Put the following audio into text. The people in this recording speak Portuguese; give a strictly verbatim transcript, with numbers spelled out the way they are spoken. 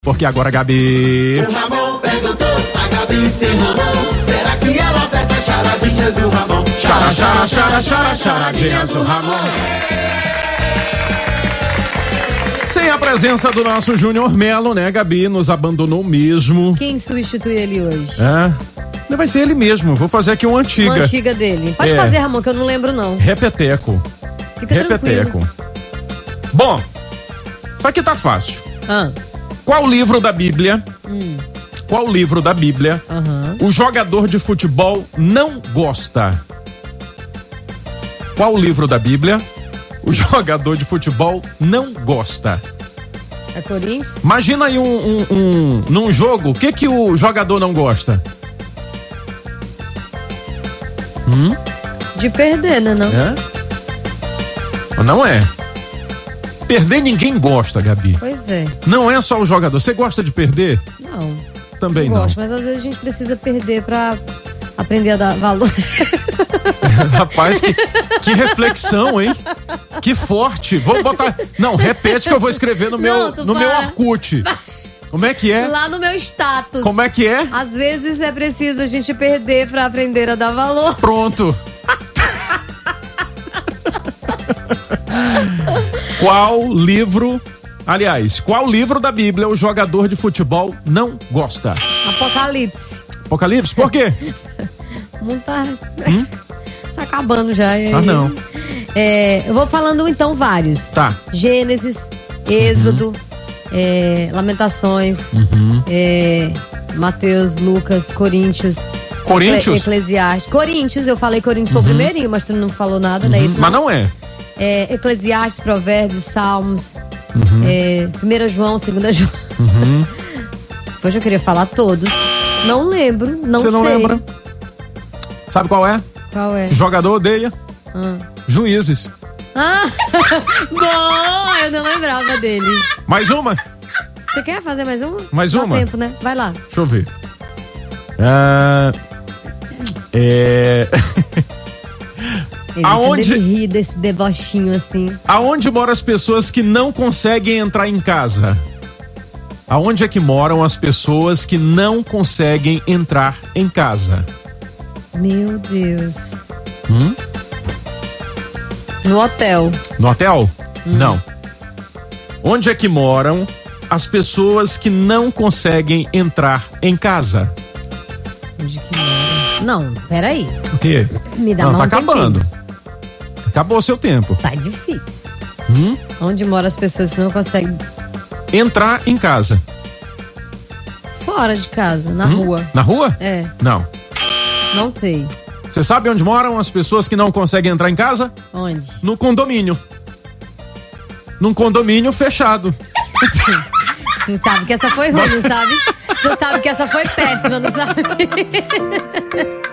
Porque agora a Gabi... O Ramon perguntou, a Gabi se enrolou. Será que ela acerta as charadinhas do Ramon? Chara, chara, chara, chara, charadinhas do Ramon. Sem a presença do nosso Júnior Melo, né, Gabi? Nos abandonou mesmo. Quem substitui ele hoje? É, vai ser ele mesmo. Vou fazer aqui uma antiga. Uma antiga dele. Pode É. fazer, Ramon, que eu não lembro, não. Repeteco. Fica Repeteco. tranquilo. Bom, isso aqui tá fácil. Ah. Qual livro da Bíblia, Hum. qual livro da Bíblia Aham. o jogador de futebol não gosta? Qual livro da Bíblia o jogador de futebol não gosta? É Corinthians? Imagina aí um, um, um num jogo, o que que o jogador não gosta? Hum? De perder, né, não? É? Ou não é? Perder ninguém gosta, Gabi. Pois é. Não é só o jogador. Você gosta de perder? Não. Também não não. gosto, mas às vezes a gente precisa perder pra aprender a dar valor. Rapaz, que, que reflexão, hein? Que forte. Vou botar... Não, repete que eu vou escrever no meu, Não, tu no meu para. Orkut. Como é que é? Lá no meu status. Como é que é? Às vezes é preciso a gente perder pra aprender a dar valor. Pronto. Qual livro... Aliás, qual livro da Bíblia o jogador de futebol não gosta? Apocalipse. Apocalipse? Por quê? O mundo tá, tá acabando já. e aí- Ah, não. É, eu vou falando então vários. Tá. Gênesis, Êxodo, é, Lamentações, Uhum. é, Mateus, Lucas, Coríntios. Coríntios? Ecle- Eclesiastes. Coríntios, eu falei Coríntios foi o primeirinho, mas tu não falou nada, né? Isso Mas não é. É, Eclesiastes, Provérbios, Salmos, Uhum. é, primeiro João, segundo João. Depois eu queria falar todos. Não lembro, não Você sei. não lembra? Sabe qual é? Qual é? O jogador odeia Ah. juízes. Ah, bom, eu não lembrava dele. Mais uma? Você quer fazer mais uma? Mais Dá uma? tempo, né? Vai lá. Deixa eu ver. Ah, é... Ele, Aonde- quando ele ri desse debochinho assim. Aonde moram as pessoas que não conseguem entrar em casa? Aonde é que moram as pessoas que não conseguem entrar em casa? Meu Deus. Hum? No hotel. No hotel? Hum. Não. Onde é que moram as pessoas que não conseguem entrar em casa? Onde que mora? Não, peraí. O quê? Me dá Não, mais tá um tempinho. acabando. Acabou o seu tempo. Tá difícil. Hum? Onde moram as pessoas que não conseguem. Entrar em casa. Fora de casa, na Hum? rua. Na rua? É, Não. não sei. Você sabe onde moram as pessoas que não conseguem entrar em casa? Onde? No condomínio. Num condomínio fechado. Tu sabe que essa foi ruim, não sabe? Tu sabe que essa foi péssima, não sabe?